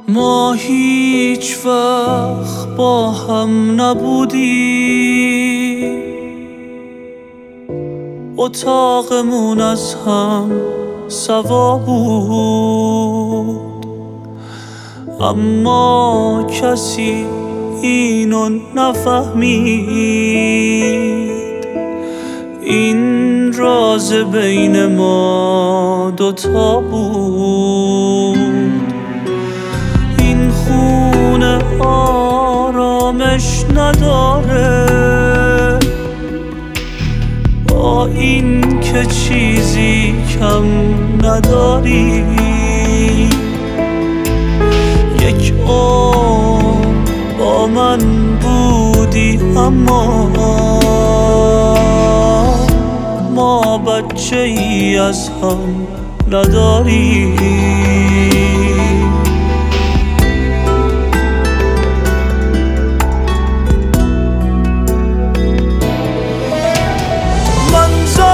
ما هیچ وقت با هم نبودیم، اتاقمون از هم سوا بود، اما کسی اینو نفهمید. این راز بین ما دوتا بود. این خونه آرامش نداره، با این که چیزی کم نداری. یک عمر با من بودی، اما ما بچه ای از هم نداری. من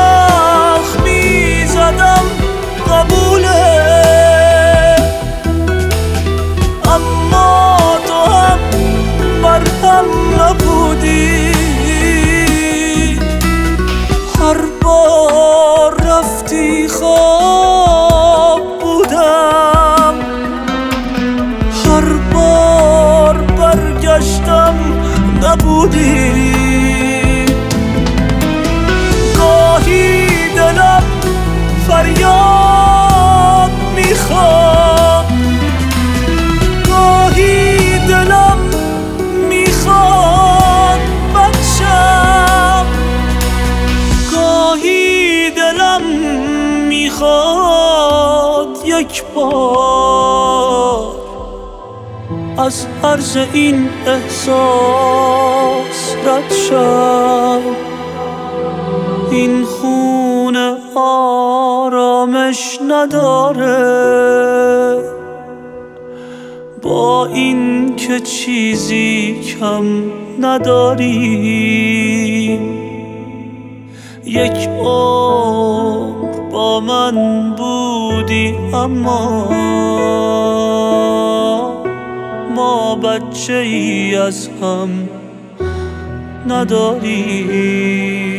زخمی زدم قبوله، اما تو هم مرهم نبودی. هر بار رفتی خواب بودم، هر بار برگشتم نبودی. گاهی دلم فریاد میخواد، گاهی دلم میخواد بچم، گاهی دلم میخواد یک بار از عرض این احساس رد شم. این خونه آرامش نداره، با این که چیزی کم نداری. یک عمر با من بودی، اما ما بچه ای از هم نداری.